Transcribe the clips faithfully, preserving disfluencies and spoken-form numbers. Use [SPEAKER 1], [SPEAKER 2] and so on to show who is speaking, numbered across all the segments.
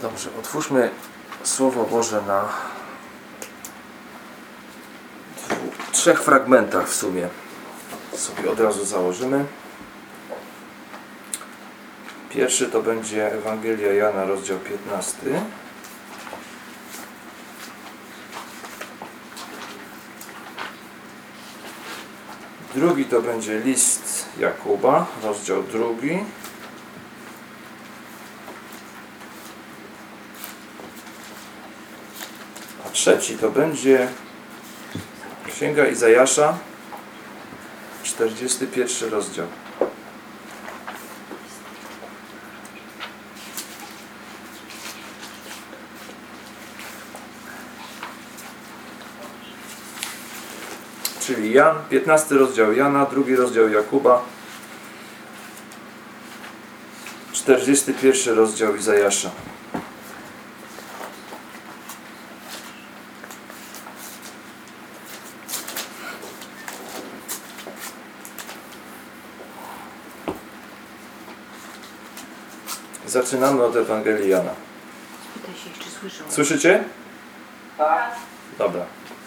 [SPEAKER 1] Dobrze, otwórzmy Słowo Boże na dwóch, trzech fragmentach w sumie. Sobie od razu założymy. Pierwszy to będzie Ewangelia Jana, rozdział piętnasty. Drugi to będzie list Jakuba, rozdział drugi. A trzeci to będzie Księga Izajasza, czterdziesty pierwszy rozdział. Czyli Jan, piętnasty rozdział Jana, drugi rozdział Jakuba, czterdziesty pierwszy rozdział Izajasza. Zaczynamy od Ewangelii Jana.
[SPEAKER 2] Spytaj się, czy słyszą.
[SPEAKER 1] Słyszycie?
[SPEAKER 2] Tak.
[SPEAKER 1] Dobra.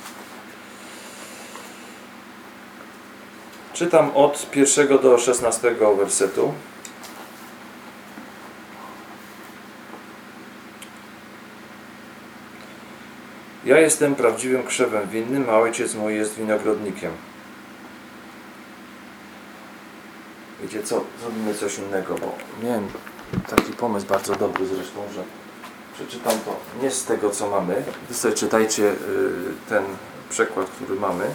[SPEAKER 1] Czytam od pierwszego do szesnastego wersetu. Ja jestem prawdziwym krzewem winnym, a ojciec mój jest winogrodnikiem. Wiecie co? Zrobimy coś innego, bo miałem taki pomysł bardzo dobry zresztą, że przeczytam to nie z tego, co mamy. Wy sobie czytajcie ten przekład, który mamy.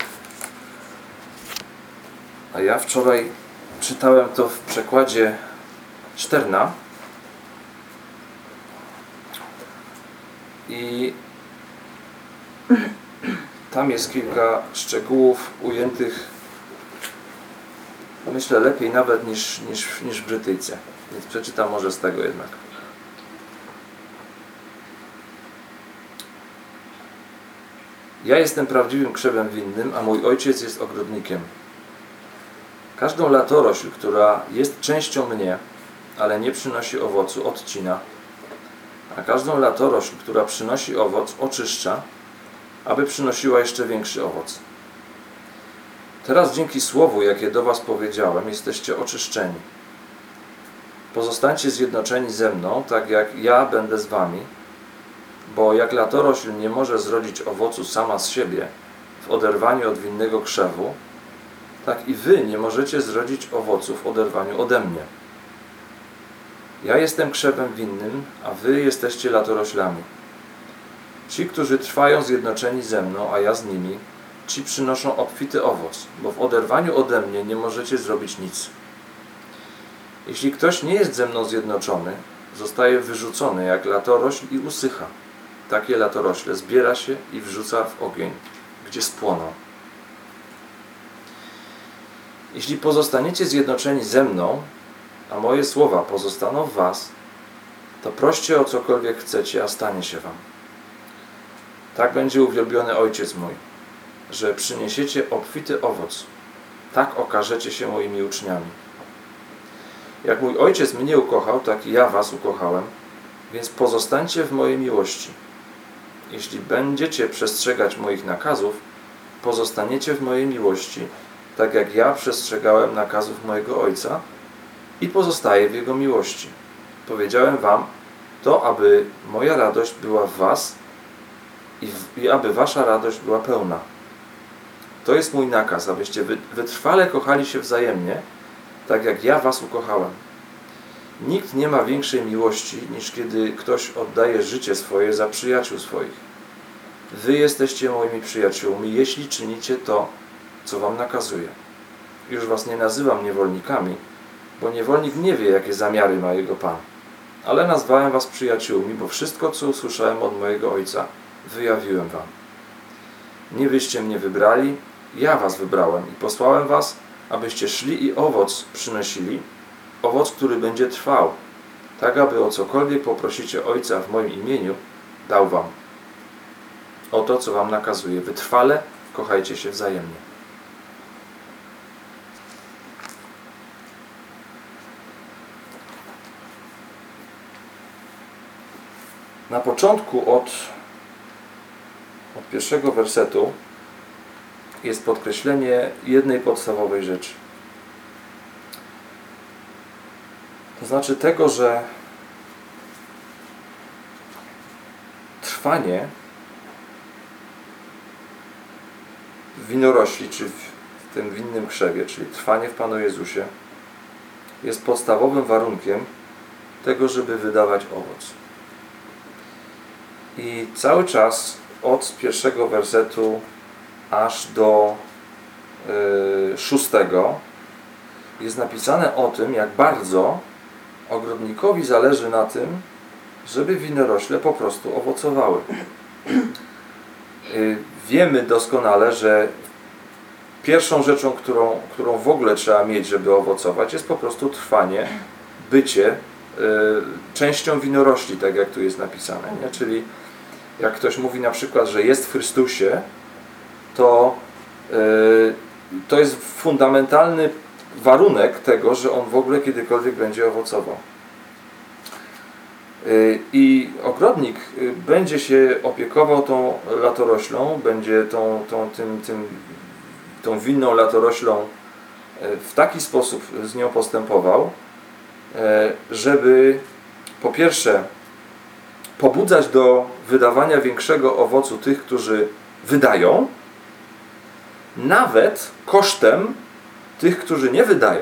[SPEAKER 1] A ja wczoraj czytałem to w przekładzie Szterna i tam jest kilka szczegółów ujętych, myślę, lepiej nawet niż, niż, niż w Brytyjce. Więc przeczytam może z tego jednak. Ja jestem prawdziwym krzewem winnym, a mój ojciec jest ogrodnikiem. Każdą latorośl, która jest częścią mnie, ale nie przynosi owocu, odcina, a każdą latorośl, która przynosi owoc, oczyszcza, aby przynosiła jeszcze większy owoc. Teraz dzięki słowu, jakie do was powiedziałem, jesteście oczyszczeni. Pozostańcie zjednoczeni ze mną, tak jak ja będę z wami, bo jak latorośl nie może zrodzić owocu sama z siebie w oderwaniu od winnego krzewu, tak i wy nie możecie zrodzić owocu w oderwaniu ode mnie. Ja jestem krzewem winnym, a wy jesteście latoroślami. Ci, którzy trwają zjednoczeni ze mną, a ja z nimi, ci przynoszą obfity owoc, bo w oderwaniu ode mnie nie możecie zrobić nic. Jeśli ktoś nie jest ze mną zjednoczony, zostaje wyrzucony jak latorośl i usycha. Takie latorośle zbiera się i wrzuca w ogień, gdzie spłoną. Jeśli pozostaniecie zjednoczeni ze mną, a moje słowa pozostaną w was, to proście o cokolwiek chcecie, a stanie się wam. Tak będzie uwielbiony Ojciec mój, że przyniesiecie obfity owoc. Tak okażecie się moimi uczniami. Jak mój Ojciec mnie ukochał, tak i ja was ukochałem, więc pozostańcie w mojej miłości. Jeśli będziecie przestrzegać moich nakazów, pozostaniecie w mojej miłości, tak jak ja przestrzegałem nakazów mojego Ojca i pozostaję w Jego miłości. Powiedziałem wam to, aby moja radość była w was i, w, i aby wasza radość była pełna. To jest mój nakaz, abyście wy, wytrwale kochali się wzajemnie, tak jak ja was ukochałem. Nikt nie ma większej miłości, niż kiedy ktoś oddaje życie swoje za przyjaciół swoich. Wy jesteście moimi przyjaciółmi, jeśli czynicie to, co wam nakazuję. Już was nie nazywam niewolnikami, bo niewolnik nie wie, jakie zamiary ma jego Pan. Ale nazwałem was przyjaciółmi, bo wszystko, co usłyszałem od mojego Ojca, wyjawiłem wam. Nie wyście mnie wybrali, ja was wybrałem i posłałem was, abyście szli i owoc przynosili, owoc, który będzie trwał, tak aby o cokolwiek poprosicie Ojca w moim imieniu, dał wam. O to, co wam nakazuję, wytrwale kochajcie się wzajemnie. Na początku od, od pierwszego wersetu jest podkreślenie jednej podstawowej rzeczy. To znaczy tego, że trwanie w winorośli, czy w tym winnym krzewie, czyli trwanie w Panu Jezusie, jest podstawowym warunkiem tego, żeby wydawać owoc. I cały czas od pierwszego wersetu aż do yy, szóstego jest napisane o tym, jak bardzo ogrodnikowi zależy na tym, żeby winorośle po prostu owocowały. Yy, wiemy doskonale, że pierwszą rzeczą, którą, którą w ogóle trzeba mieć, żeby owocować, jest po prostu trwanie, bycie yy, częścią winorośli, tak jak tu jest napisane. Nie? Czyli jak ktoś mówi na przykład, że jest w Chrystusie, to yy, to jest fundamentalny warunek tego, że on w ogóle kiedykolwiek będzie owocował. Yy, I ogrodnik yy, będzie się opiekował tą latoroślą, będzie tą, tą, tym, tym, tą winną latoroślą yy, w taki sposób z nią postępował, yy, żeby po pierwsze pobudzać do wydawania większego owocu tych, którzy wydają, nawet kosztem tych, którzy nie wydają.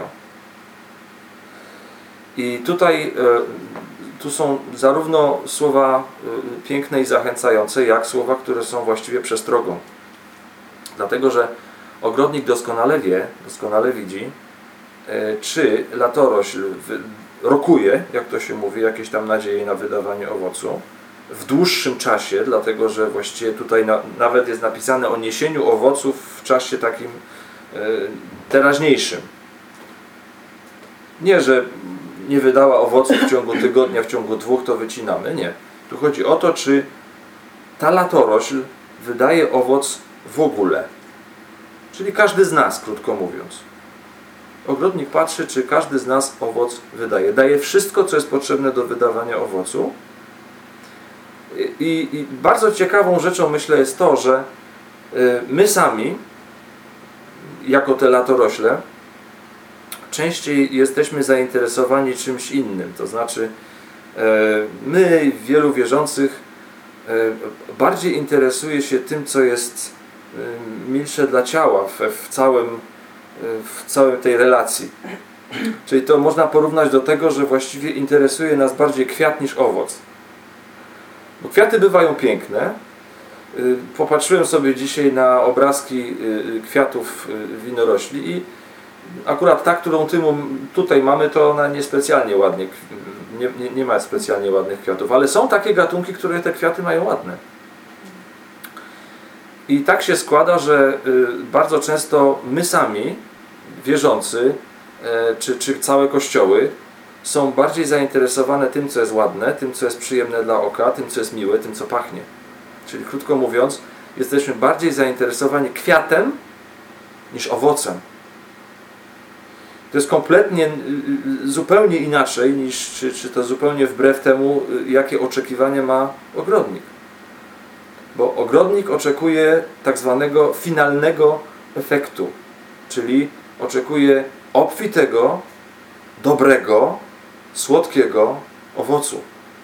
[SPEAKER 1] I tutaj tu są zarówno słowa piękne i zachęcające, jak słowa, które są właściwie przestrogą. Dlatego, że ogrodnik doskonale wie, doskonale widzi, czy latorośl rokuje, jak to się mówi, jakieś tam nadzieje na wydawanie owocu w dłuższym czasie, dlatego że właściwie tutaj na, nawet jest napisane o niesieniu owoców w czasie takim e, teraźniejszym. Nie, że nie wydała owoców w ciągu tygodnia, w ciągu dwóch, to wycinamy. Nie. Tu chodzi o to, czy ta latorośl wydaje owoc w ogóle. Czyli każdy z nas, krótko mówiąc. Ogrodnik patrzy, czy każdy z nas owoc wydaje. Daje wszystko, co jest potrzebne do wydawania owocu. I, I bardzo ciekawą rzeczą, myślę, jest to, że my sami, jako te latorośle, częściej jesteśmy zainteresowani czymś innym. To znaczy, my, wielu wierzących, bardziej interesuje się tym, co jest milsze dla ciała w, w całym w całej tej relacji. Czyli to można porównać do tego, że właściwie interesuje nas bardziej kwiat niż owoc. Bo kwiaty bywają piękne. Popatrzyłem sobie dzisiaj na obrazki kwiatów winorośli i akurat ta, którą tutaj mamy, to ona niespecjalnie ładnie, nie, nie, nie ma specjalnie ładnych kwiatów, ale są takie gatunki, które te kwiaty mają ładne. I tak się składa, że bardzo często my sami, wierzący, czy, czy całe kościoły, są bardziej zainteresowane tym, co jest ładne, tym, co jest przyjemne dla oka, tym, co jest miłe, tym, co pachnie. Czyli krótko mówiąc, jesteśmy bardziej zainteresowani kwiatem niż owocem. To jest kompletnie, zupełnie inaczej, niż, czy, czy to zupełnie wbrew temu, jakie oczekiwania ma ogrodnik. Bo ogrodnik oczekuje tak zwanego finalnego efektu, czyli oczekuje obfitego, dobrego, słodkiego owocu.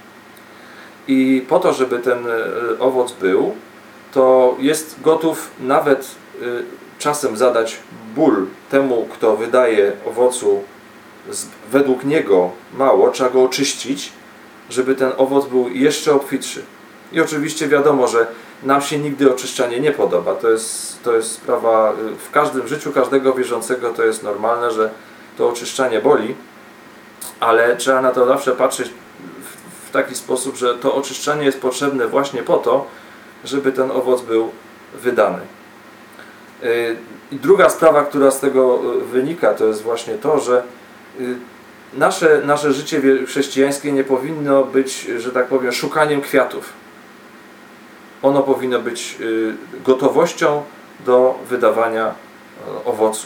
[SPEAKER 1] I po to, żeby ten owoc był, to jest gotów nawet czasem zadać ból temu, kto wydaje owocu według niego mało, trzeba go oczyścić, żeby ten owoc był jeszcze obfitszy. I oczywiście wiadomo, że nam się nigdy oczyszczanie nie podoba. To jest, to jest sprawa w każdym życiu każdego wierzącego, to jest normalne, że to oczyszczanie boli, ale trzeba na to zawsze patrzeć w, w taki sposób, że to oczyszczanie jest potrzebne właśnie po to, żeby ten owoc był wydany. I druga sprawa, która z tego wynika, to jest właśnie to, że nasze, nasze życie chrześcijańskie nie powinno być, że tak powiem, szukaniem kwiatów. Ono powinno być gotowością do wydawania owocu.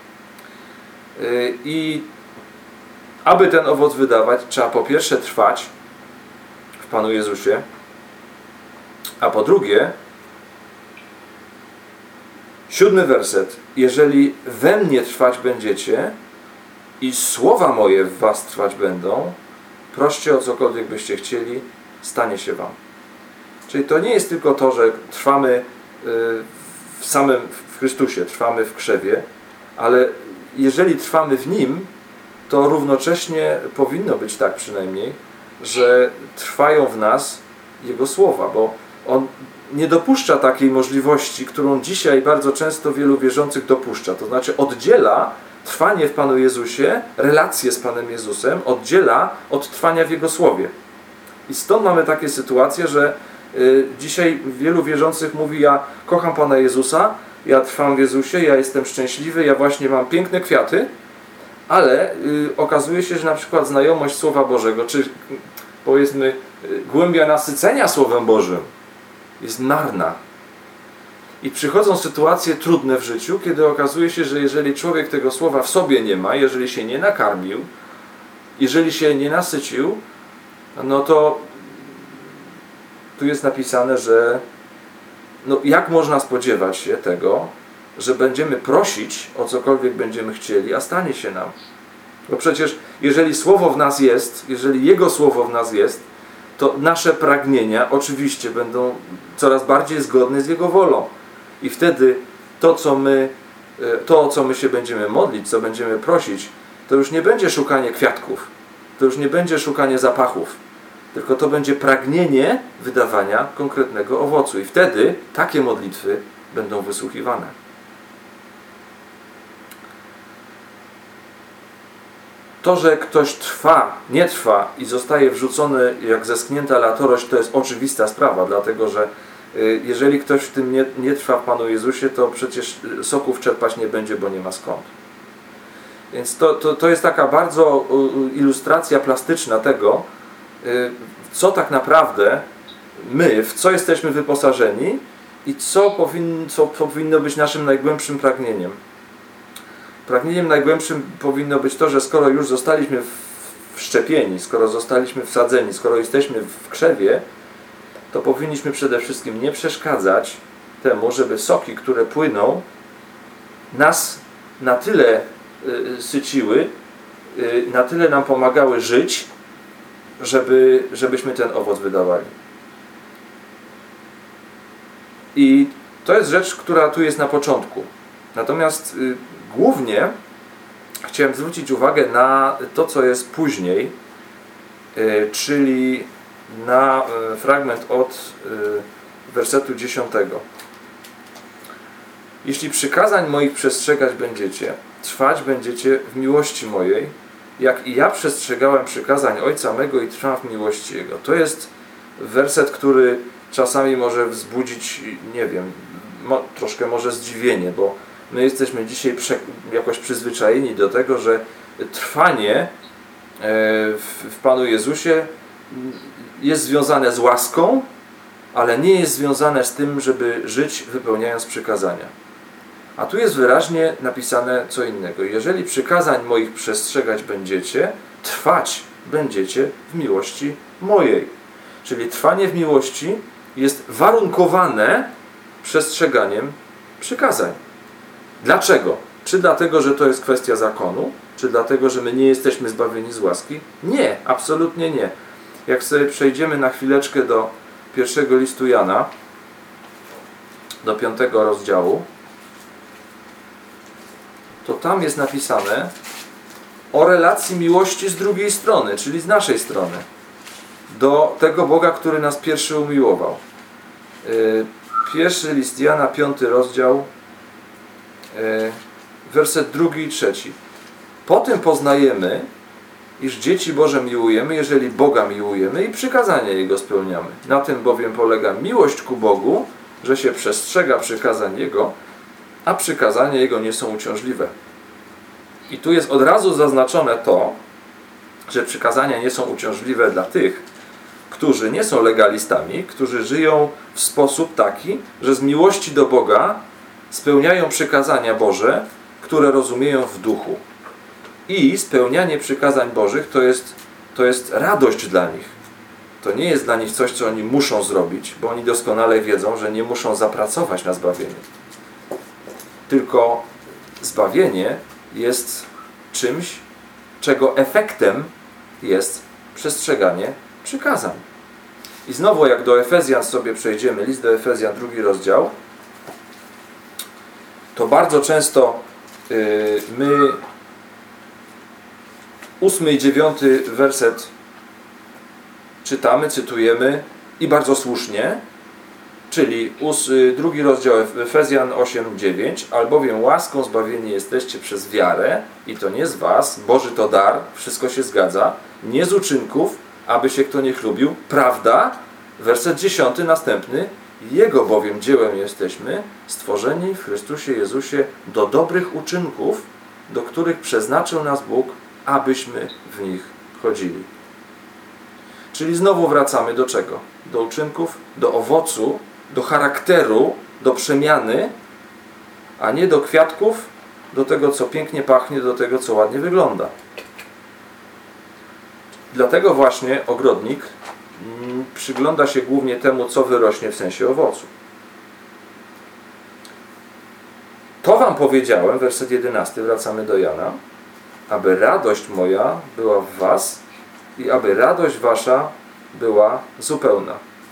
[SPEAKER 1] I aby ten owoc wydawać, trzeba po pierwsze trwać w Panu Jezusie, A po drugie, siódmy werset. Jeżeli we mnie trwać będziecie i słowa moje w was trwać będą, proście o cokolwiek byście chcieli, stanie się wam. Czyli to nie jest tylko to, że trwamy w samym w Chrystusie, trwamy w krzewie, ale jeżeli trwamy w Nim, to równocześnie powinno być tak przynajmniej, że trwają w nas Jego słowa, bo On nie dopuszcza takiej możliwości, którą dzisiaj bardzo często wielu wierzących dopuszcza. To znaczy oddziela trwanie w Panu Jezusie, relacje z Panem Jezusem, oddziela od trwania w Jego Słowie. I stąd mamy takie sytuacje, że y, dzisiaj wielu wierzących mówi: ja kocham Pana Jezusa, ja trwam w Jezusie, ja jestem szczęśliwy, ja właśnie mam piękne kwiaty, ale y, okazuje się, że na przykład znajomość Słowa Bożego, czy powiedzmy y, głębia nasycenia Słowem Bożym jest marna. I przychodzą sytuacje trudne w życiu, kiedy okazuje się, że jeżeli człowiek tego słowa w sobie nie ma, jeżeli się nie nakarmił, jeżeli się nie nasycił, no to tu jest napisane, że no jak można spodziewać się tego, że będziemy prosić o cokolwiek będziemy chcieli, a stanie się nam. Bo przecież jeżeli słowo w nas jest, jeżeli Jego słowo w nas jest, to nasze pragnienia oczywiście będą coraz bardziej zgodne z Jego wolą. I wtedy to, co my, to, o co my się będziemy modlić, co będziemy prosić, to już nie będzie szukanie kwiatków, to już nie będzie szukanie zapachów, tylko to będzie pragnienie wydawania konkretnego owocu. I wtedy takie modlitwy będą wysłuchiwane. To, że ktoś trwa, nie trwa i zostaje wrzucony jak zeschnięta latorość, to jest oczywista sprawa, dlatego że jeżeli ktoś w tym nie, nie trwa w Panu Jezusie, to przecież soków czerpać nie będzie, bo nie ma skąd. Więc to, to, to jest taka bardzo ilustracja plastyczna tego, co tak naprawdę my, w co jesteśmy wyposażeni i co powinno, co powinno być naszym najgłębszym pragnieniem. Pragnieniem najgłębszym powinno być to, że skoro już zostaliśmy wszczepieni, skoro zostaliśmy wsadzeni, skoro jesteśmy w krzewie, to powinniśmy przede wszystkim nie przeszkadzać temu, żeby soki, które płyną, nas na tyle y, syciły, y, na tyle nam pomagały żyć, żeby, żebyśmy ten owoc wydawali. I to jest rzecz, która tu jest na początku. Natomiast y, głównie chciałem zwrócić uwagę na to, co jest później, y, czyli na y, fragment od y, wersetu dziesiątego. Jeśli przykazań moich przestrzegać będziecie, trwać będziecie w miłości mojej, jak i ja przestrzegałem przykazań Ojca mego i trwam w miłości Jego. To jest werset, który czasami może wzbudzić, nie wiem, mo, troszkę może zdziwienie, bo my jesteśmy dzisiaj prze, jakoś przyzwyczajeni do tego, że trwanie e, w, w Panu Jezusie jest związane z łaską, ale nie jest związane z tym, żeby żyć wypełniając przykazania. A tu jest wyraźnie napisane co innego. Jeżeli przykazań moich przestrzegać będziecie, trwać będziecie w miłości mojej. Czyli trwanie w miłości jest warunkowane przestrzeganiem przykazań. Dlaczego? Czy dlatego, że to jest kwestia zakonu? Czy dlatego, że my nie jesteśmy zbawieni z łaski? Nie, absolutnie nie. Jak sobie przejdziemy na chwileczkę do pierwszego listu Jana, do piątego rozdziału, to tam jest napisane o relacji miłości z drugiej strony, czyli z naszej strony, do tego Boga, który nas pierwszy umiłował. Pierwszy list Jana, piąty rozdział, werset drugi i trzeci. Po tym poznajemy, iż dzieci Boże miłujemy, jeżeli Boga miłujemy i przykazania Jego spełniamy. Na tym bowiem polega miłość ku Bogu, że się przestrzega przykazań Jego, a przykazania Jego nie są uciążliwe. I tu jest od razu zaznaczone to, że przykazania nie są uciążliwe dla tych, którzy nie są legalistami, którzy żyją w sposób taki, że z miłości do Boga spełniają przykazania Boże, które rozumieją w duchu. I spełnianie przykazań Bożych to jest, to jest radość dla nich. To nie jest dla nich coś, co oni muszą zrobić, bo oni doskonale wiedzą, że nie muszą zapracować na zbawienie. Tylko zbawienie jest czymś, czego efektem jest przestrzeganie przykazań. I znowu, jak do Efezjan sobie przejdziemy, list do Efezjan, drugi rozdział, to bardzo często yy, my ósmy i dziewiąty werset czytamy, cytujemy i bardzo słusznie, czyli ós, drugi rozdział Efezjan osiem, dziewięć, albowiem łaską zbawieni jesteście przez wiarę i to nie z was, Boży to dar, wszystko się zgadza, nie z uczynków, aby się kto nie chlubił, prawda? Werset dziesiąty następny, Jego bowiem dziełem jesteśmy, stworzeni w Chrystusie Jezusie do dobrych uczynków, do których przeznaczył nas Bóg, abyśmy w nich chodzili. Czyli znowu wracamy do czego? Do uczynków, do owocu, do charakteru, do przemiany, a nie do kwiatków, do tego, co pięknie pachnie, do tego, co ładnie wygląda. Dlatego właśnie ogrodnik przygląda się głównie temu, co wyrośnie w sensie owocu. To wam powiedziałem, werset jedenasty, wracamy do Jana, aby radość moja była w was i aby radość wasza była zupełna.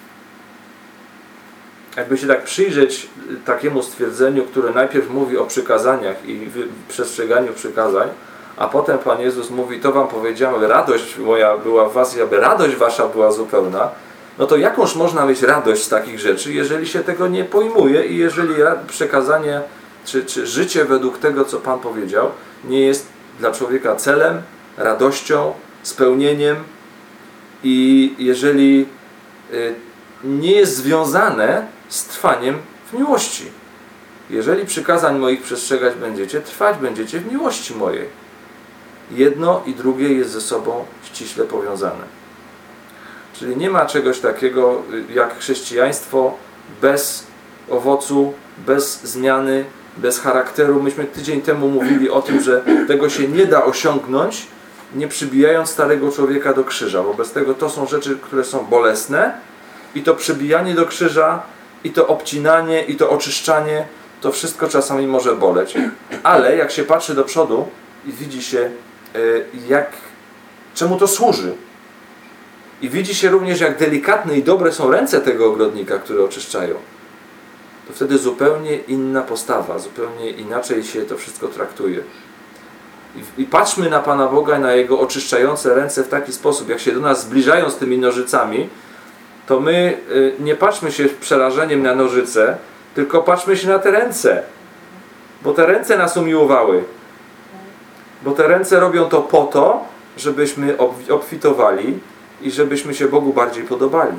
[SPEAKER 1] Jakby się tak przyjrzeć takiemu stwierdzeniu, które najpierw mówi o przykazaniach i przestrzeganiu przykazań, a potem Pan Jezus mówi, to wam powiedziałem, radość moja była w was i aby radość wasza była zupełna, no to jakąż można mieć radość z takich rzeczy, jeżeli się tego nie pojmuje i jeżeli przekazanie czy, czy życie według tego, co Pan powiedział, nie jest dla człowieka celem, radością, spełnieniem i jeżeli nie jest związane z trwaniem w miłości. Jeżeli przykazań moich przestrzegać będziecie, trwać będziecie w miłości mojej. Jedno i drugie jest ze sobą ściśle powiązane. Czyli nie ma czegoś takiego jak chrześcijaństwo bez owocu, bez zmiany, bez charakteru. Myśmy tydzień temu mówili o tym, że tego się nie da osiągnąć, nie przybijając starego człowieka do krzyża. Wobec tego to są rzeczy, które są bolesne i to przybijanie do krzyża, i to obcinanie, i to oczyszczanie, to wszystko czasami może boleć. Ale jak się patrzy do przodu i widzi się, jak, czemu to służy. I widzi się również, jak delikatne i dobre są ręce tego ogrodnika, które oczyszczają. To wtedy zupełnie inna postawa, zupełnie inaczej się to wszystko traktuje. I, i patrzmy na Pana Boga, na Jego oczyszczające ręce w taki sposób, jak się do nas zbliżają z tymi nożycami, to my y, nie patrzmy się z przerażeniem na nożyce, tylko patrzmy się na te ręce. Bo te ręce nas umiłowały. Bo te ręce robią to po to, żebyśmy obfitowali i żebyśmy się Bogu bardziej podobali.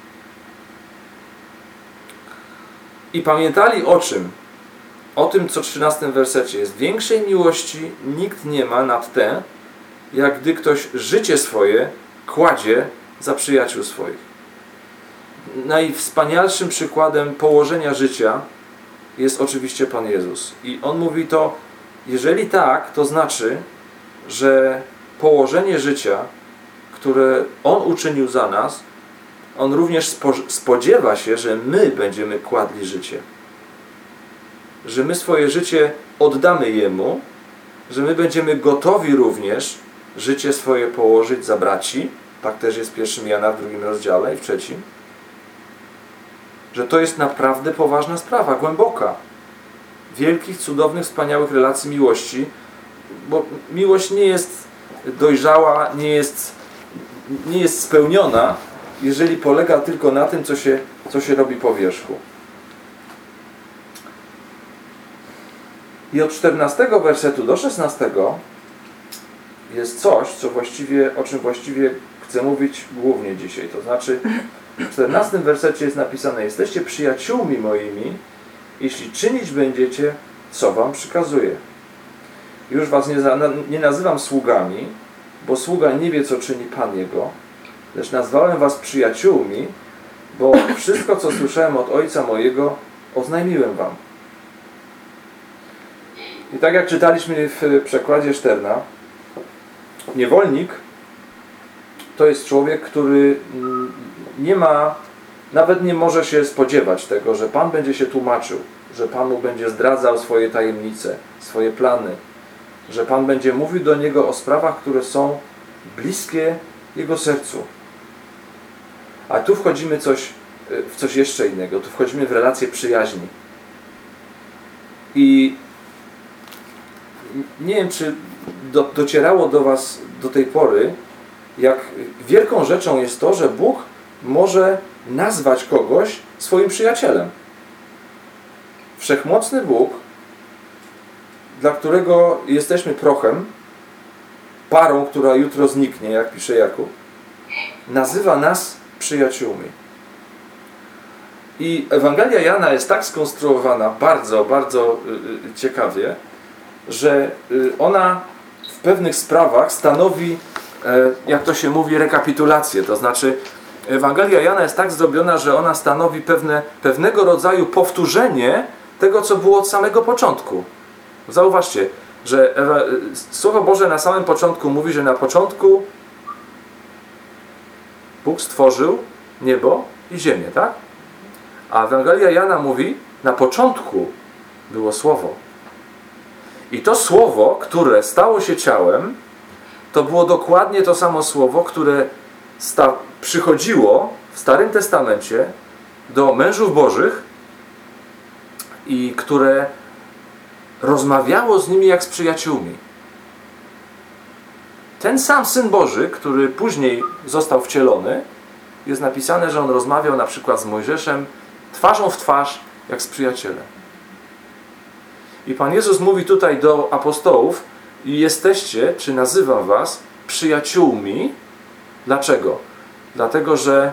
[SPEAKER 1] I pamiętali o czym? O tym, co w trzynastym wersecie jest. Większej miłości nikt nie ma nad tę, jak gdy ktoś życie swoje kładzie za przyjaciół swoich. Najwspanialszym przykładem położenia życia jest oczywiście Pan Jezus. I On mówi to, jeżeli tak, to znaczy, że położenie życia, które On uczynił za nas, On również spodziewa się, że my będziemy kładli życie. Że my swoje życie oddamy Jemu, że my będziemy gotowi również życie swoje położyć za braci. Tak też jest w pierwszym Jana w drugim rozdziale i w trzecim. Że to jest naprawdę poważna sprawa, głęboka. Wielkich, cudownych, wspaniałych relacji miłości, bo miłość nie jest dojrzała, nie jest, nie jest spełniona, jeżeli polega tylko na tym, co się, co się robi po wierzchu. I od czternastego wersetu do szesnastego jest coś, co właściwie, o czym właściwie chcę mówić głównie dzisiaj. To znaczy, w czternastym wersecie jest napisane: jesteście przyjaciółmi moimi, jeśli czynić będziecie, co wam przykazuję. Już was nie, nie nazywam sługami, bo sługa nie wie, co czyni Pan jego, lecz nazwałem was przyjaciółmi, bo wszystko, co słyszałem od Ojca mojego, oznajmiłem wam. I tak jak czytaliśmy w przekładzie Szterna, niewolnik to jest człowiek, który nie ma, nawet nie może się spodziewać tego, że Pan będzie się tłumaczył, że Pan mu będzie zdradzał swoje tajemnice, swoje plany, że Pan będzie mówił do niego o sprawach, które są bliskie jego sercu. A tu wchodzimy coś, w coś jeszcze innego. Tu wchodzimy w relacje przyjaźni. I nie wiem, czy do, docierało do was do tej pory, jak wielką rzeczą jest to, że Bóg może nazwać kogoś swoim przyjacielem. Wszechmocny Bóg, dla którego jesteśmy prochem, parą, która jutro zniknie, jak pisze Jakub, nazywa nas przyjaciółmi. I Ewangelia Jana jest tak skonstruowana bardzo, bardzo y, ciekawie, że y, ona w pewnych sprawach stanowi, y, jak to się mówi, rekapitulację. To znaczy Ewangelia Jana jest tak zrobiona, że ona stanowi pewne, pewnego rodzaju powtórzenie tego, co było od samego początku. Zauważcie, że Ewa, Słowo Boże na samym początku mówi, że na początku Bóg stworzył niebo i ziemię, tak? A Ewangelia Jana mówi, na początku było Słowo. I to Słowo, które stało się ciałem, to było dokładnie to samo Słowo, które sta- przychodziło w Starym Testamencie do mężów Bożych i które rozmawiało z nimi jak z przyjaciółmi. Ten sam Syn Boży, który później został wcielony, jest napisane, że on rozmawiał na przykład z Mojżeszem twarzą w twarz, jak z przyjacielem. I Pan Jezus mówi tutaj do apostołów: i jesteście, czy nazywam was, przyjaciółmi. Dlaczego? Dlatego, że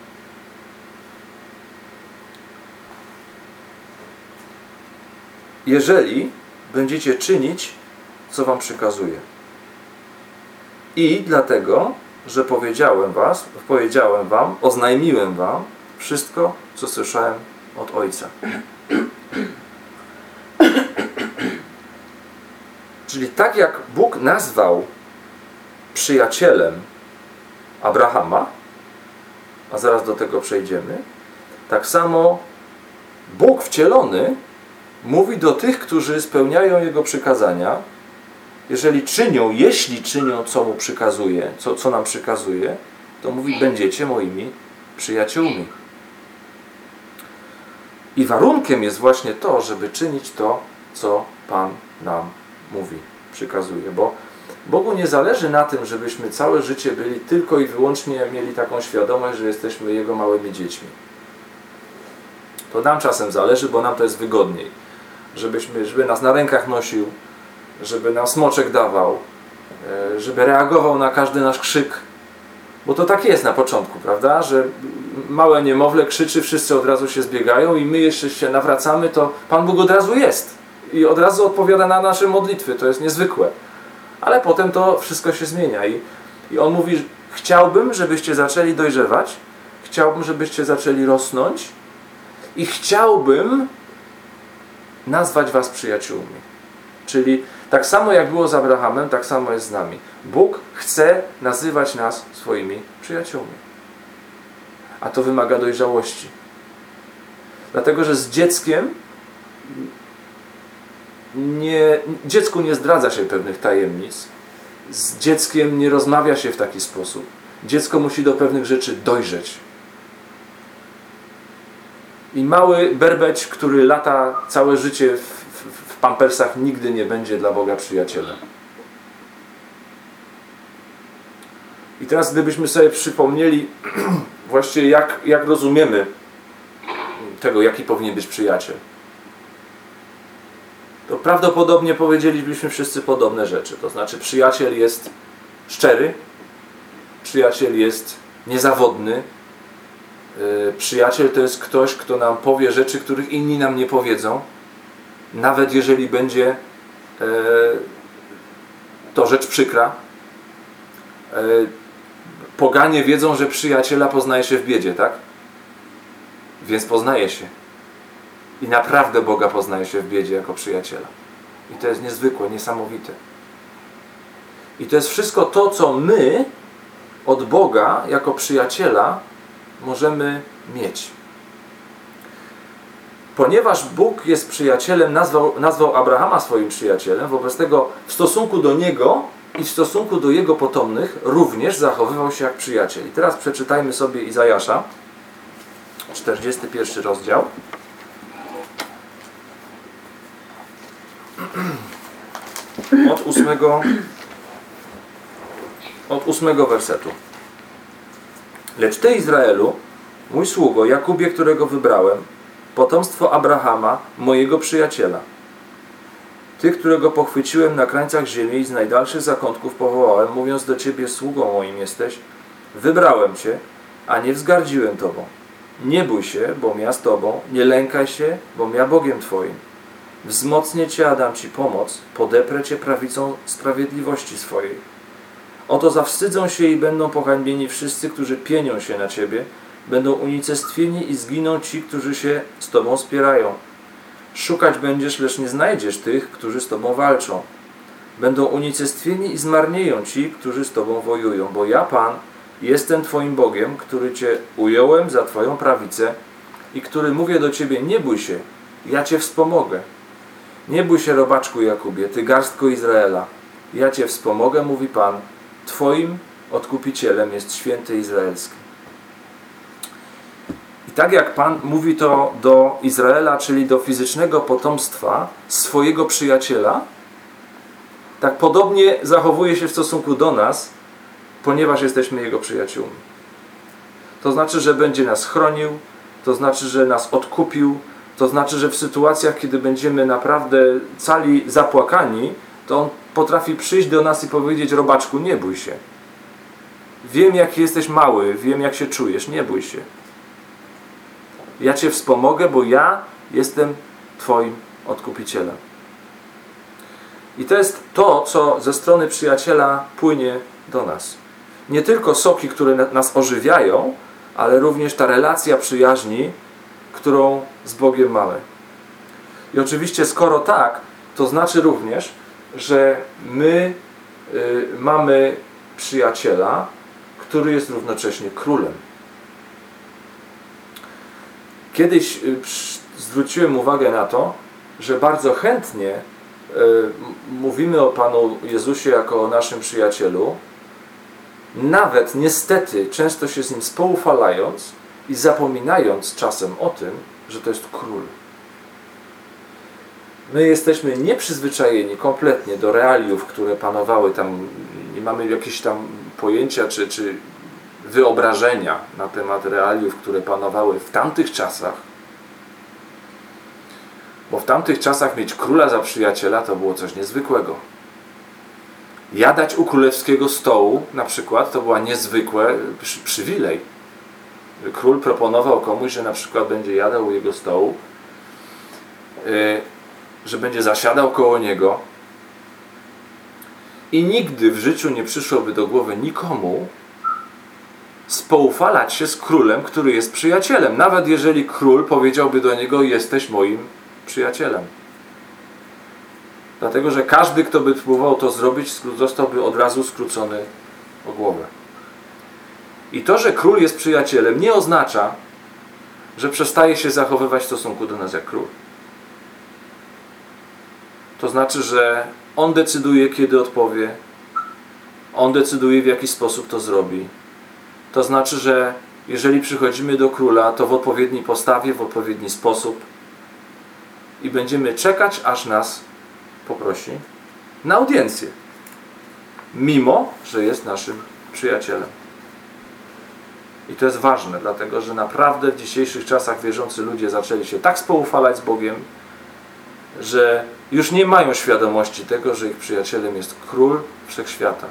[SPEAKER 1] jeżeli będziecie czynić, co wam przykazuję. I dlatego, że powiedziałem was, powiedziałem wam, oznajmiłem wam wszystko, co słyszałem od Ojca. Czyli tak jak Bóg nazwał przyjacielem Abrahama, a zaraz do tego przejdziemy, tak samo Bóg wcielony mówi do tych, którzy spełniają Jego przykazania, jeżeli czynią, jeśli czynią, co Mu przykazuje, co, co nam przykazuje, to mówi: będziecie moimi przyjaciółmi. I warunkiem jest właśnie to, żeby czynić to, co Pan nam mówi, przykazuje. Bo Bogu nie zależy na tym, żebyśmy całe życie byli tylko i wyłącznie mieli taką świadomość, że jesteśmy Jego małymi dziećmi. To nam czasem zależy, bo nam to jest wygodniej. Żebyśmy, żeby nas na rękach nosił, żeby nam smoczek dawał, żeby reagował na każdy nasz krzyk. Bo to tak jest na początku, prawda? Że małe niemowlę krzyczy, wszyscy od razu się zbiegają i my jeszcze się nawracamy, to Pan Bóg od razu jest. I od razu odpowiada na nasze modlitwy. To jest niezwykłe. Ale potem to wszystko się zmienia. I, i On mówi: chciałbym, żebyście zaczęli dojrzewać, chciałbym, żebyście zaczęli rosnąć i chciałbym nazwać was przyjaciółmi. Czyli tak samo jak było z Abrahamem, tak samo jest z nami. Bóg chce nazywać nas swoimi przyjaciółmi. A to wymaga dojrzałości. Dlatego, że z dzieckiem nie, dziecku nie zdradza się pewnych tajemnic. Z dzieckiem nie rozmawia się w taki sposób. Dziecko musi do pewnych rzeczy dojrzeć. I mały berbeć, który lata całe życie w, w, w pampersach, nigdy nie będzie dla Boga przyjacielem. I teraz gdybyśmy sobie przypomnieli właściwie jak, jak rozumiemy tego, jaki powinien być przyjaciel, to prawdopodobnie powiedzielibyśmy wszyscy podobne rzeczy. To znaczy przyjaciel jest szczery, przyjaciel jest niezawodny, przyjaciel to jest ktoś, kto nam powie rzeczy, których inni nam nie powiedzą, nawet jeżeli będzie to rzecz przykra. Poganie wiedzą, że przyjaciela poznaje się w biedzie, tak? Więc poznaje się. I naprawdę Boga poznaje się w biedzie jako przyjaciela. I to jest niezwykłe, niesamowite. I to jest wszystko to, co my od Boga jako przyjaciela możemy mieć. Ponieważ Bóg jest przyjacielem, nazwał, nazwał Abrahama swoim przyjacielem, wobec tego w stosunku do niego i w stosunku do jego potomnych również zachowywał się jak przyjaciel. I teraz przeczytajmy sobie Izajasza, czterdziesty pierwszy rozdział. Od ósmego, od ósmego wersetu. Lecz Ty, Izraelu, mój sługo, Jakubie, którego wybrałem, potomstwo Abrahama, mojego przyjaciela. Ty, którego pochwyciłem na krańcach ziemi i z najdalszych zakątków powołałem, mówiąc do Ciebie, sługą moim jesteś, wybrałem Cię, a nie wzgardziłem Tobą. Nie bój się, bo ja z Tobą, nie lękaj się, bo ja Bogiem Twoim. Wzmocnię Cię, a dam Ci pomoc, podeprę Cię prawicą sprawiedliwości swojej. Oto zawstydzą się i będą pohańbieni wszyscy, którzy pienią się na Ciebie, będą unicestwieni i zginą ci, którzy się z Tobą spierają. Szukać będziesz, lecz nie znajdziesz tych, którzy z Tobą walczą. Będą unicestwieni i zmarnieją ci, którzy z Tobą wojują, bo ja, Pan, jestem Twoim Bogiem, który Cię ująłem za Twoją prawicę i który mówię do Ciebie, nie bój się, ja Cię wspomogę. Nie bój się, robaczku Jakubie, Ty garstko Izraela. Ja Cię wspomogę, mówi Pan, Twoim odkupicielem jest święty Izraelski. I tak jak Pan mówi to do Izraela, czyli do fizycznego potomstwa swojego przyjaciela, tak podobnie zachowuje się w stosunku do nas, ponieważ jesteśmy Jego przyjaciółmi. To znaczy, że będzie nas chronił, to znaczy, że nas odkupił, to znaczy, że w sytuacjach, kiedy będziemy naprawdę cali zapłakani, to On potrafi przyjść do nas i powiedzieć, robaczku, nie bój się. Wiem, jak jesteś mały, wiem, jak się czujesz, nie bój się. Ja Cię wspomogę, bo ja jestem Twoim odkupicielem. I to jest to, co ze strony przyjaciela płynie do nas. Nie tylko soki, które nas ożywiają, ale również ta relacja przyjaźni, którą z Bogiem mamy. I oczywiście, skoro tak, to znaczy również, że my y, mamy przyjaciela, który jest równocześnie królem. Kiedyś y, przy, zwróciłem uwagę na to, że bardzo chętnie y, mówimy o Panu Jezusie jako o naszym przyjacielu, nawet niestety często się z Nim spoufalając i zapominając czasem o tym, że to jest król. My jesteśmy nieprzyzwyczajeni kompletnie do realiów, które panowały tam, nie mamy jakieś tam pojęcia czy, czy wyobrażenia na temat realiów, które panowały w tamtych czasach. Bo w tamtych czasach mieć króla za przyjaciela to było coś niezwykłego. Jadać u królewskiego stołu na przykład to była niezwykły przy, przywilej. Król proponował komuś, że na przykład będzie jadał u jego stołu, yy, że będzie zasiadał koło niego i nigdy w życiu nie przyszłoby do głowy nikomu spoufalać się z królem, który jest przyjacielem, nawet jeżeli król powiedziałby do niego, jesteś moim przyjacielem. Dlatego, że każdy, kto by próbował to zrobić, zostałby od razu skrócony o głowę. I to, że król jest przyjacielem, nie oznacza, że przestaje się zachowywać w stosunku do nas jak król. To znaczy, że On decyduje, kiedy odpowie. On decyduje, w jaki sposób to zrobi. To znaczy, że jeżeli przychodzimy do króla, to w odpowiedniej postawie, w odpowiedni sposób i będziemy czekać, aż nas poprosi na audiencję. Mimo, że jest naszym przyjacielem. I to jest ważne, dlatego że naprawdę w dzisiejszych czasach wierzący ludzie zaczęli się tak spoufalać z Bogiem, że już nie mają świadomości tego, że ich przyjacielem jest Król Wszechświata.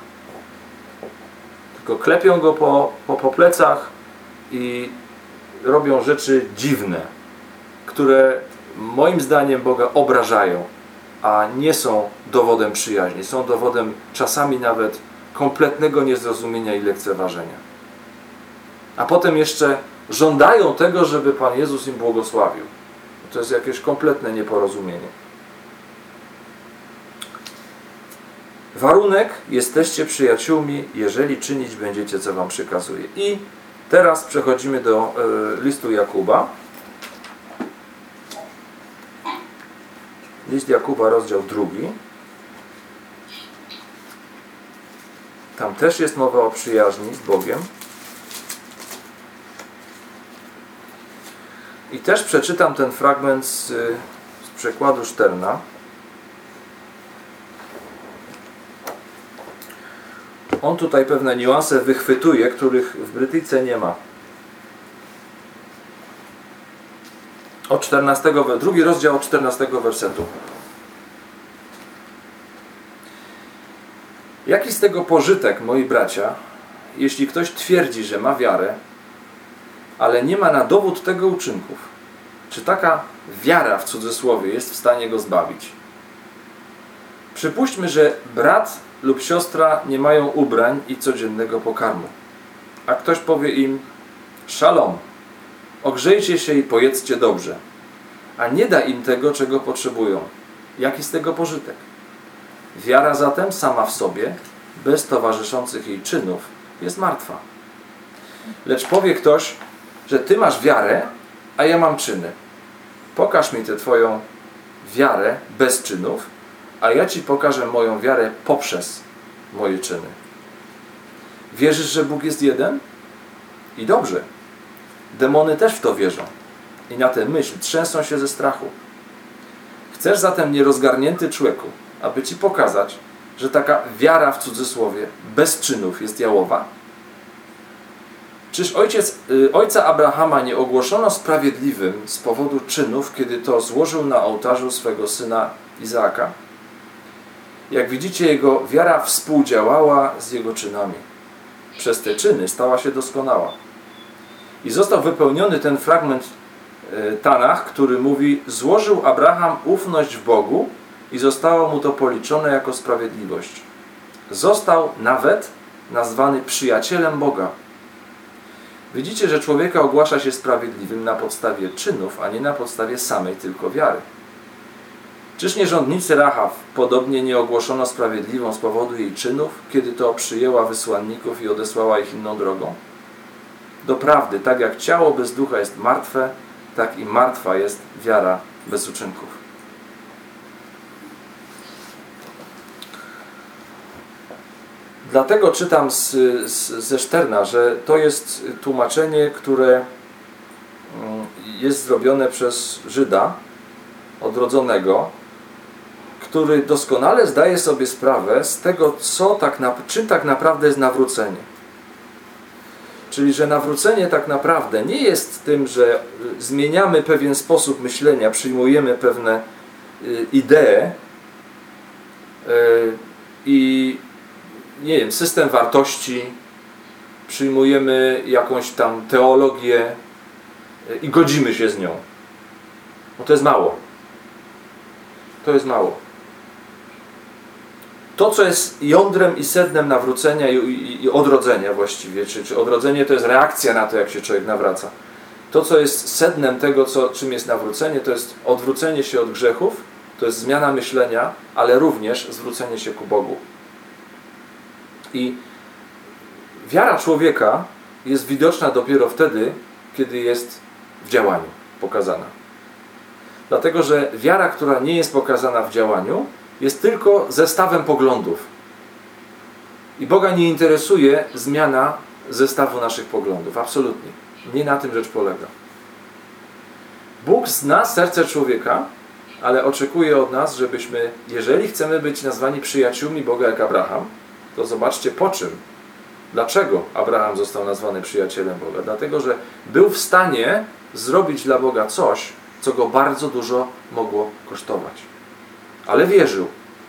[SPEAKER 1] Tylko klepią go po, po, po plecach i robią rzeczy dziwne, które moim zdaniem Boga obrażają, a nie są dowodem przyjaźni. Są dowodem czasami nawet kompletnego niezrozumienia i lekceważenia. A potem jeszcze żądają tego, żeby Pan Jezus im błogosławił. To jest jakieś kompletne nieporozumienie. Warunek: jesteście przyjaciółmi, jeżeli czynić będziecie, co wam przykazuje. I teraz przechodzimy do y, listu Jakuba. List Jakuba, rozdział drugi. Tam też jest mowa o przyjaźni z Bogiem. I też przeczytam ten fragment z, z przekładu Szterna. On tutaj pewne niuanse wychwytuje, których w Brytyjce nie ma. Od czternastego, drugi rozdział od czternastego wersetu. Jaki z tego pożytek, moi bracia, jeśli ktoś twierdzi, że ma wiarę, ale nie ma na dowód tego uczynków? Czy taka wiara, w cudzysłowie, jest w stanie go zbawić? Przypuśćmy, że brat lub siostra nie mają ubrań i codziennego pokarmu. A ktoś powie im: szalom, ogrzejcie się i pojedzcie dobrze, a nie da im tego, czego potrzebują. Jaki z tego pożytek? Wiara zatem sama w sobie, bez towarzyszących jej czynów, jest martwa. Lecz powie ktoś, że ty masz wiarę, a ja mam czyny. Pokaż mi tę twoją wiarę bez czynów, a ja ci pokażę moją wiarę poprzez moje czyny. Wierzysz, że Bóg jest jeden? I dobrze. Demony też w to wierzą. I na tę myśl trzęsą się ze strachu. Chcesz zatem, nierozgarnięty człowieku, aby ci pokazać, że taka wiara, w cudzysłowie, bez czynów jest jałowa? Czyż ojciec, y, ojca Abrahama nie ogłoszono sprawiedliwym z powodu czynów, kiedy to złożył na ołtarzu swego syna Izaaka? Jak widzicie, jego wiara współdziałała z jego czynami. Przez te czyny stała się doskonała. I został wypełniony ten fragment y, Tanach, który mówi: złożył Abraham ufność w Bogu i zostało mu to policzone jako sprawiedliwość. Został nawet nazwany przyjacielem Boga. Widzicie, że człowieka ogłasza się sprawiedliwym na podstawie czynów, a nie na podstawie samej tylko wiary. Czyż nie rządnicy Rahab podobnie nie ogłoszono sprawiedliwą z powodu jej czynów, kiedy to przyjęła wysłanników i odesłała ich inną drogą? Doprawdy, tak jak ciało bez ducha jest martwe, tak i martwa jest wiara bez uczynków. Dlatego czytam z, z, ze Szterna, że to jest tłumaczenie, które jest zrobione przez Żyda odrodzonego, który doskonale zdaje sobie sprawę z tego, co tak na, czym tak naprawdę jest nawrócenie. Czyli, że nawrócenie tak naprawdę nie jest tym, że zmieniamy pewien sposób myślenia, przyjmujemy pewne idee i nie wiem, system wartości, przyjmujemy jakąś tam teologię i godzimy się z nią. Bo to jest mało. To jest mało. To, co jest jądrem i sednem nawrócenia i, i, i odrodzenia właściwie, czy, czy odrodzenie to jest reakcja na to, jak się człowiek nawraca. To, co jest sednem tego, co, czym jest nawrócenie, to jest odwrócenie się od grzechów, to jest zmiana myślenia, ale również zwrócenie się ku Bogu. I wiara człowieka jest widoczna dopiero wtedy, kiedy jest w działaniu pokazana. Dlatego, że wiara, która nie jest pokazana w działaniu, jest tylko zestawem poglądów. I Boga nie interesuje zmiana zestawu naszych poglądów. Absolutnie. Nie na tym rzecz polega. Bóg zna serce człowieka, ale oczekuje od nas, żebyśmy, jeżeli chcemy być nazwani przyjaciółmi Boga jak Abraham, to zobaczcie po czym. Dlaczego Abraham został nazwany przyjacielem Boga? Dlatego, że był w stanie zrobić dla Boga coś, co go bardzo dużo mogło kosztować. Ale wierzył.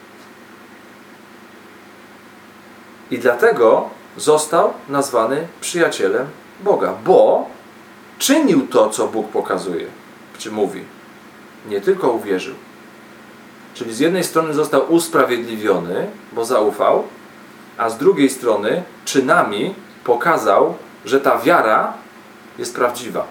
[SPEAKER 1] I dlatego został nazwany przyjacielem Boga, bo czynił to, co Bóg pokazuje, czy mówi. Nie tylko uwierzył. Czyli z jednej strony został usprawiedliwiony, bo zaufał, a z drugiej strony czynami pokazał, że ta wiara jest prawdziwa.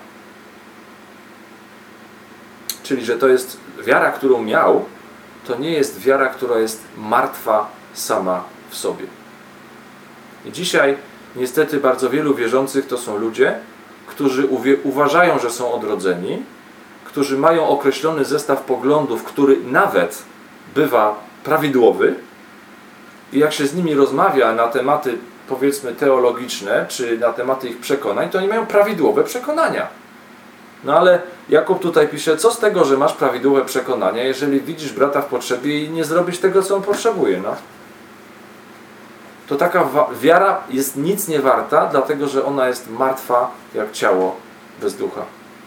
[SPEAKER 1] Czyli, że to jest wiara, którą miał, to nie jest wiara, która jest martwa sama w sobie. I dzisiaj niestety bardzo wielu wierzących to są ludzie, którzy uważają, że są odrodzeni, którzy mają określony zestaw poglądów, który nawet bywa prawidłowy, i jak się z nimi rozmawia na tematy, powiedzmy, teologiczne, czy na tematy ich przekonań, to oni mają prawidłowe przekonania. No ale Jakub tutaj pisze, co z tego, że masz prawidłowe przekonania, jeżeli widzisz brata w potrzebie i nie zrobisz tego, co on potrzebuje, no? To taka wiara jest nic nie warta, dlatego że ona jest martwa jak ciało bez ducha.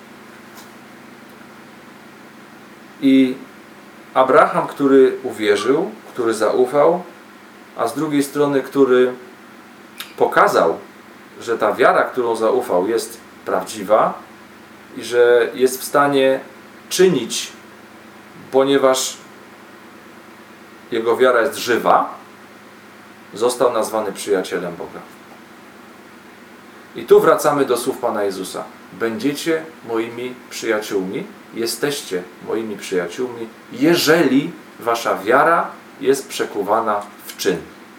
[SPEAKER 1] I Abraham, który uwierzył, który zaufał, a z drugiej strony, który pokazał, że ta wiara, którą zaufał, jest prawdziwa i że jest w stanie czynić, ponieważ jego wiara jest żywa, został nazwany przyjacielem Boga. I tu wracamy do słów Pana Jezusa. Będziecie moimi przyjaciółmi, jesteście moimi przyjaciółmi, jeżeli wasza wiara jest przekuwana w czyn.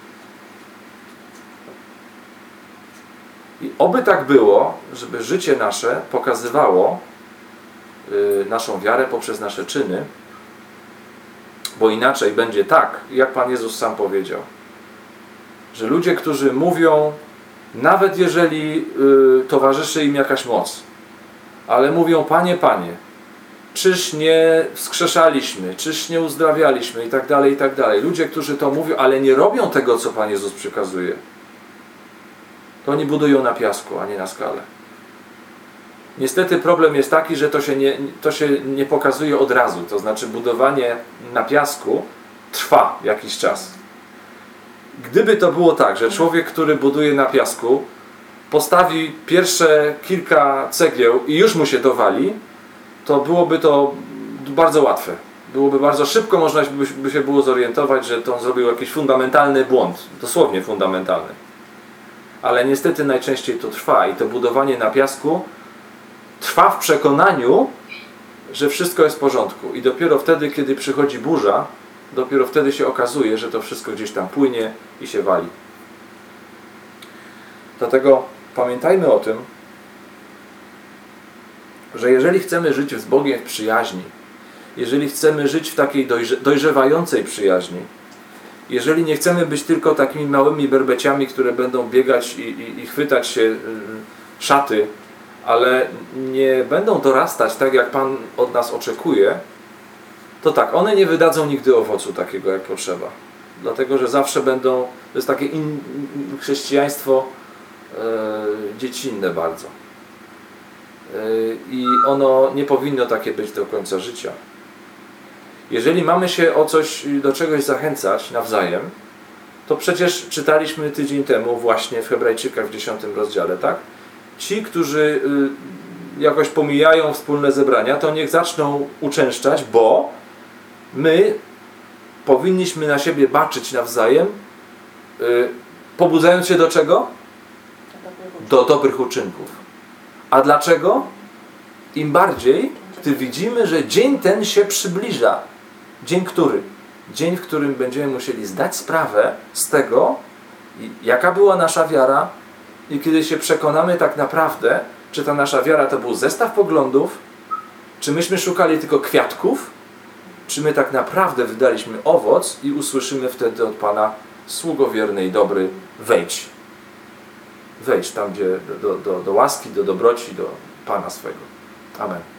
[SPEAKER 1] I oby tak było, żeby życie nasze pokazywało yy, naszą wiarę poprzez nasze czyny, bo inaczej będzie tak, jak Pan Jezus sam powiedział, że ludzie, którzy mówią, nawet jeżeli yy, towarzyszy im jakaś moc, ale mówią, Panie, Panie, czyż nie wskrzeszaliśmy, czyż nie uzdrawialiśmy i tak dalej, i tak dalej. Ludzie, którzy to mówią, ale nie robią tego, co Pan Jezus przykazuje, to oni budują na piasku, a nie na skale. Niestety problem jest taki, że to się nie, to się nie pokazuje od razu. To znaczy budowanie na piasku trwa jakiś czas. Gdyby to było tak, że człowiek, który buduje na piasku, postawi pierwsze kilka cegieł i już mu się to wali, to byłoby to bardzo łatwe. Byłoby bardzo szybko, można by, by się było zorientować, że to on zrobił jakiś fundamentalny błąd. Dosłownie fundamentalny. Ale niestety najczęściej to trwa i to budowanie na piasku trwa w przekonaniu, że wszystko jest w porządku. I dopiero wtedy, kiedy przychodzi burza, dopiero wtedy się okazuje, że to wszystko gdzieś tam płynie i się wali. Dlatego pamiętajmy o tym, że jeżeli chcemy żyć z Bogiem w przyjaźni, jeżeli chcemy żyć w takiej dojrze- dojrzewającej przyjaźni, jeżeli nie chcemy być tylko takimi małymi berbeciami, które będą biegać i, i, i chwytać się y, szaty, ale nie będą dorastać tak, jak Pan od nas oczekuje, to tak, one nie wydadzą nigdy owocu takiego, jak potrzeba. Dlatego, że zawsze będą, to jest takie in, chrześcijaństwo y, dziecinne bardzo. Y, I ono nie powinno takie być do końca życia. Jeżeli mamy się o coś, do czegoś zachęcać nawzajem, to przecież czytaliśmy tydzień temu właśnie w Hebrajczykach w dziesiątym rozdziale, tak? Ci, którzy jakoś pomijają wspólne zebrania, to niech zaczną uczęszczać, bo my powinniśmy na siebie baczyć nawzajem, pobudzając się do czego? Do dobrych uczynków. A dlaczego? Im bardziej, gdy widzimy, że dzień ten się przybliża. Dzień który? Dzień, w którym będziemy musieli zdać sprawę z tego, jaka była nasza wiara i kiedy się przekonamy tak naprawdę, czy ta nasza wiara to był zestaw poglądów, czy myśmy szukali tylko kwiatków, czy my tak naprawdę wydaliśmy owoc i usłyszymy wtedy od Pana: sługo wierny i dobry, wejdź. Wejdź tam, gdzie do, do, do łaski, do dobroci, do Pana swego. Amen.